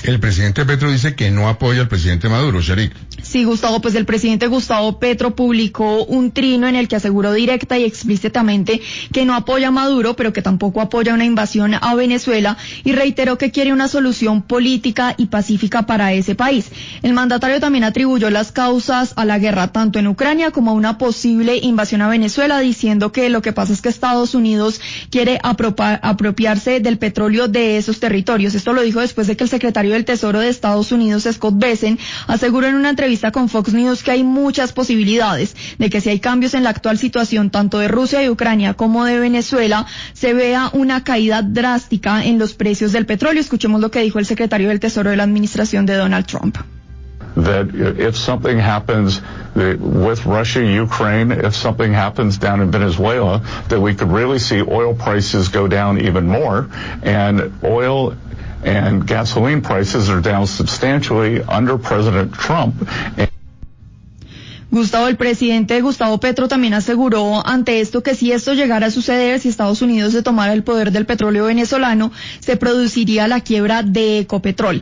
El presidente Petro dice que no apoya al presidente Maduro, Sharik. Sí, Gustavo, pues el presidente Gustavo Petro publicó un trino en el que aseguró directa y explícitamente que no apoya a Maduro, pero que tampoco apoya una invasión a Venezuela, y reiteró que quiere una solución política y pacífica para ese país. El mandatario también atribuyó las causas a la guerra tanto en Ucrania como a una posible invasión a Venezuela, diciendo que lo que pasa es que Estados Unidos quiere apropiarse del petróleo de esos territorios. Esto lo dijo después de que el secretario del Tesoro de Estados Unidos, Scott Bessent, aseguró en una entrevista con Fox News que hay muchas posibilidades de que si hay cambios en la actual situación tanto de Rusia y Ucrania como de Venezuela, se vea una caída drástica en los precios del petróleo. Escuchemos lo que dijo el secretario del Tesoro de la administración de Donald Trump. That if something happens with Russia, Ukraine, if something happens down in Venezuela, that we could really see oil prices go down even more, and oil and gasoline prices are down substantially under President Trump. Gustavo, el presidente Gustavo Petro también aseguró ante esto que si esto llegara a suceder, si Estados Unidos se tomara el poder del petróleo venezolano, se produciría la quiebra de Ecopetrol.